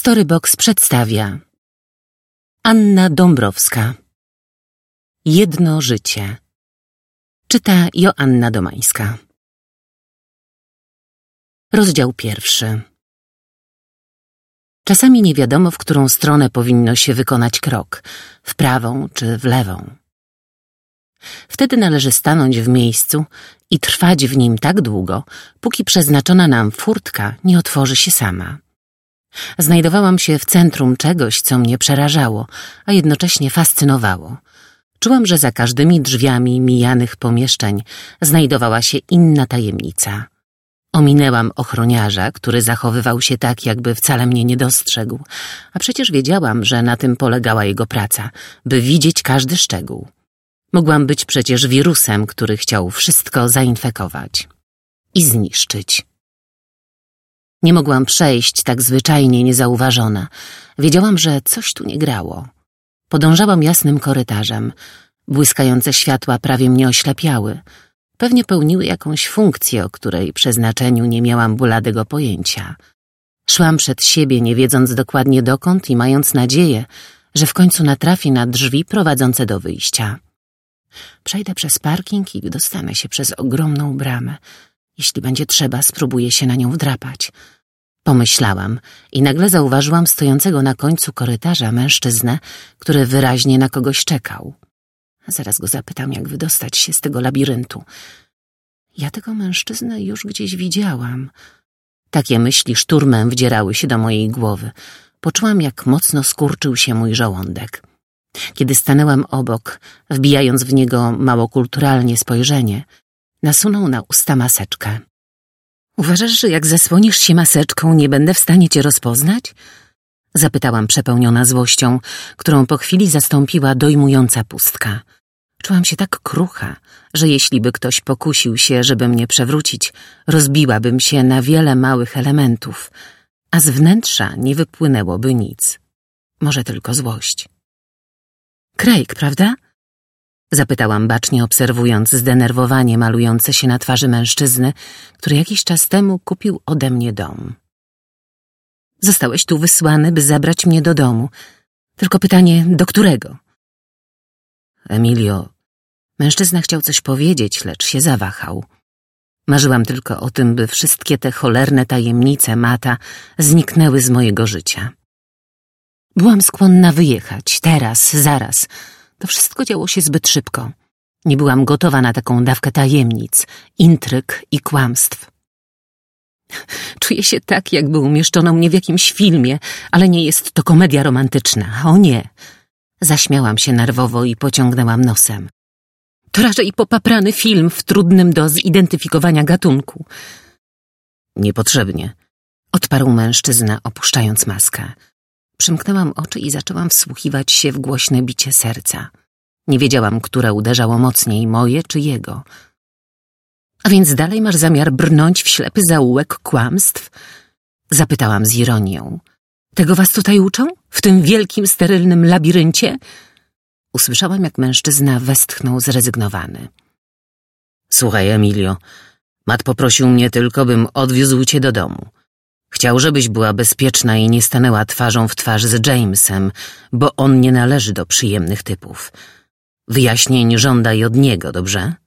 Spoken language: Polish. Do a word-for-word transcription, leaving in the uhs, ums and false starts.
Storybox przedstawia Anna Dąbrowska. Jedno życie. Czyta Joanna Domańska. Rozdział pierwszy. Czasami nie wiadomo, w którą stronę powinno się wykonać krok, w prawą czy w lewą. Wtedy należy stanąć w miejscu i trwać w nim tak długo, póki przeznaczona nam furtka nie otworzy się sama. Znajdowałam się w centrum czegoś, co mnie przerażało, a jednocześnie fascynowało. Czułam, że za każdymi drzwiami mijanych pomieszczeń znajdowała się inna tajemnica. Ominęłam ochroniarza, który zachowywał się tak, jakby wcale mnie nie dostrzegł, a przecież wiedziałam, że na tym polegała jego praca, by widzieć każdy szczegół. Mogłam być przecież wirusem, który chciał wszystko zainfekować i zniszczyć. Nie mogłam przejść tak zwyczajnie niezauważona. Wiedziałam, że coś tu nie grało. Podążałam jasnym korytarzem. Błyskające światła prawie mnie oślepiały. Pewnie pełniły jakąś funkcję, o której przeznaczeniu nie miałam bladego pojęcia. Szłam przed siebie, nie wiedząc dokładnie dokąd i mając nadzieję, że w końcu natrafię na drzwi prowadzące do wyjścia. Przejdę przez parking i dostanę się przez ogromną bramę. Jeśli będzie trzeba, spróbuję się na nią wdrapać. Pomyślałam i nagle zauważyłam stojącego na końcu korytarza mężczyznę, który wyraźnie na kogoś czekał. Zaraz go zapytam, jak wydostać się z tego labiryntu. Ja tego mężczyznę już gdzieś widziałam. Takie myśli szturmem wdzierały się do mojej głowy. Poczułam, jak mocno skurczył się mój żołądek. Kiedy stanęłam obok, wbijając w niego mało kulturalnie spojrzenie, nasunął na usta maseczkę. Uważasz, że jak zasłonisz się maseczką, nie będę w stanie cię rozpoznać? Zapytałam przepełniona złością, którą po chwili zastąpiła dojmująca pustka. Czułam się tak krucha, że jeśli by ktoś pokusił się, żeby mnie przewrócić, rozbiłabym się na wiele małych elementów, a z wnętrza nie wypłynęłoby nic. Może tylko złość. Craig, prawda? Zapytałam bacznie, obserwując zdenerwowanie malujące się na twarzy mężczyzny, który jakiś czas temu kupił ode mnie dom. Zostałeś tu wysłany, by zabrać mnie do domu. Tylko pytanie, do którego? Emilio, mężczyzna chciał coś powiedzieć, lecz się zawahał. Marzyłam tylko o tym, by wszystkie te cholerne tajemnice Mata zniknęły z mojego życia. Byłam skłonna wyjechać, teraz, zaraz. To wszystko działo się zbyt szybko. Nie byłam gotowa na taką dawkę tajemnic, intryg i kłamstw. Czuję się tak, jakby umieszczono mnie w jakimś filmie, ale nie jest to komedia romantyczna. O nie! Zaśmiałam się nerwowo i pociągnęłam nosem. To raczej popaprany film w trudnym do zidentyfikowania gatunku. Niepotrzebnie, odparł mężczyzna, opuszczając maskę. Przymknęłam oczy i zaczęłam wsłuchiwać się w głośne bicie serca. Nie wiedziałam, które uderzało mocniej, moje czy jego. A więc dalej masz zamiar brnąć w ślepy zaułek kłamstw? Zapytałam z ironią. Tego was tutaj uczą? W tym wielkim, sterylnym labiryncie? Usłyszałam, jak mężczyzna westchnął zrezygnowany. Słuchaj, Emilio, Matt poprosił mnie tylko, bym odwiózł cię do domu. Chciał, żebyś była bezpieczna i nie stanęła twarzą w twarz z Jamesem, bo on nie należy do przyjemnych typów. Wyjaśnień żądaj od niego, dobrze?